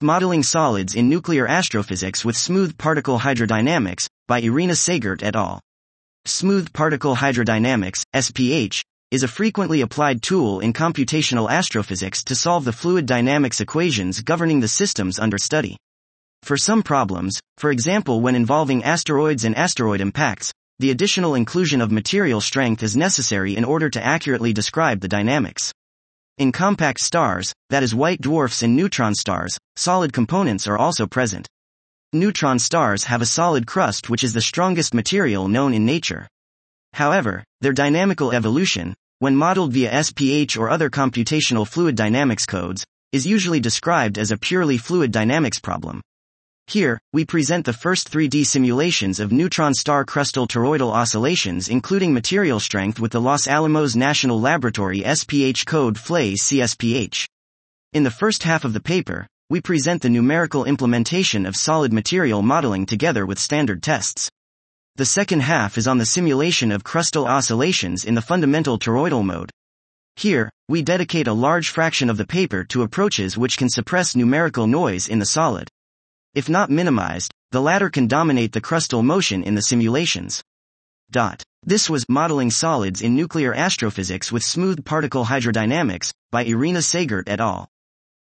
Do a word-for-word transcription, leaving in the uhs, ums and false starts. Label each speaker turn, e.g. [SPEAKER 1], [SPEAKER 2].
[SPEAKER 1] Modeling Solids in Nuclear Astrophysics with Smooth Particle Hydrodynamics, by Irina Sagert et al. Smooth particle hydrodynamics, S P H, is a frequently applied tool in computational astrophysics to solve the fluid dynamics equations governing the systems under study. For some problems, for example when involving asteroids and asteroid impacts, the additional inclusion of material strength is necessary in order to accurately describe the dynamics. In compact stars, that is white dwarfs and neutron stars, solid components are also present. Neutron stars have a solid crust which is the strongest material known in nature. However, their dynamical evolution, when modeled via S P H or other computational fluid dynamics codes, is usually described as a purely fluid dynamics problem. Here, we present the first three D simulations of neutron star crustal toroidal oscillations including material strength with the Los Alamos National Laboratory S P H code F L A C S P H. In the first half of the paper, we present the numerical implementation of solid material modeling together with standard tests. The second half is on the simulation of crustal oscillations in the fundamental toroidal mode. Here, we dedicate a large fraction of the paper to approaches which can suppress numerical noise in the solid. If not minimized, the latter can dominate the crustal motion in the simulations. Dot. This was Modeling Solids in Nuclear Astrophysics with Smooth Particle Hydrodynamics, by Irina Sagert et al.